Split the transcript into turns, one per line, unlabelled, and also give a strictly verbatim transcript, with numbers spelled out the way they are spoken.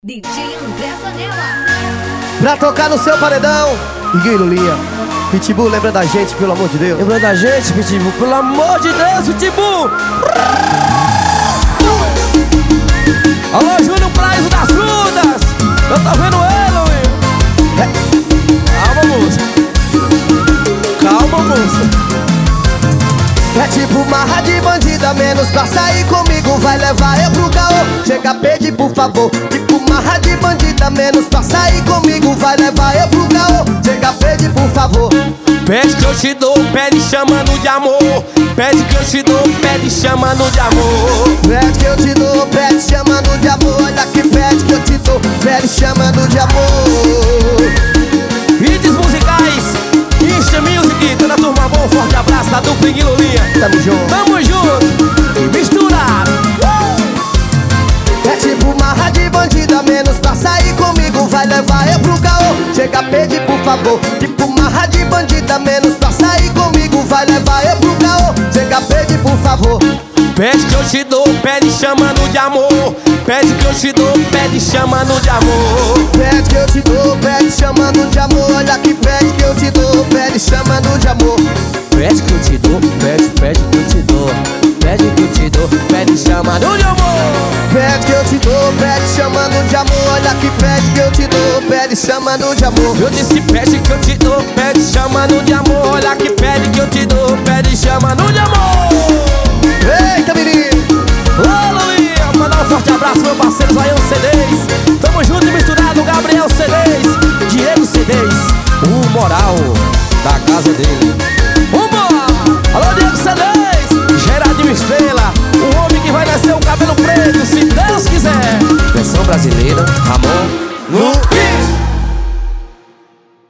D J André Zanella.
Pra tocar no seu paredão, Iguinho e Lulinha. Pitbull, lembra da gente, pelo amor de Deus.
Lembra da gente, Pitbull, pelo amor de Deus, Pitbull. Alô, Júnior Prazo das Frutas. Eu tô vendo ele, Lulinha. É. Calma, moça. Calma, moça.
É tipo marra de bandida, menos pra sair comigo vai levar eu pro caô. Chega, pede por favor. Tipo marra de bandida, menos pra sair comigo vai levar eu pro caô. Chega, pede por favor.
Pede que eu te dou, pede chamando de amor. Pede que eu te dou, pede chamando de amor.
Pede que eu te dou, pede chamando de amor. Olha que pede que eu te dou, pede chamando de amor.
Hits musicais, Insta Music, toda a turma bom, forte abraço da dupla Iguinho e Lulinha.
Tamo junto.
Tamo junto, misturado. uh!
É tipo marra de bandida, menos pra sair comigo vai levar eu pro caô. Chega, pede por favor. Tipo marra de bandida, menos pra sair comigo vai levar eu pro caô. Chega, pede por favor.
Pede que eu te dou, pede chamando de amor. Pede que eu te dou, pede chamando de amor.
Pede que eu te dou, pede chamando de amor. Olha que pede que eu te dou, pede chamando de amor.
Pede que eu te dou, pede, pede que eu te dou. Pede que eu te dou, pede chamando de amor.
Pede que eu te dou, pede chamando de amor. Olha que pede que eu te dou, pede chamando de amor.
Eu disse pede que eu te dou, pede chamando de amor. Olha que pede que eu te dou, pede chamando de amor.
Eita, menino!
Ô, Lulinha, mandar um forte abraço, meu parceiro Zaião C Ds. Tamo junto e misturado, Gabriel C Ds, Diego C Ds, o moral da casa dele. Vambora! Alô, Diego C Ds, Gerardinho Estrela, o homem que vai nascer o cabelo preto, se Deus quiser. Versão brasileira, Ramon, no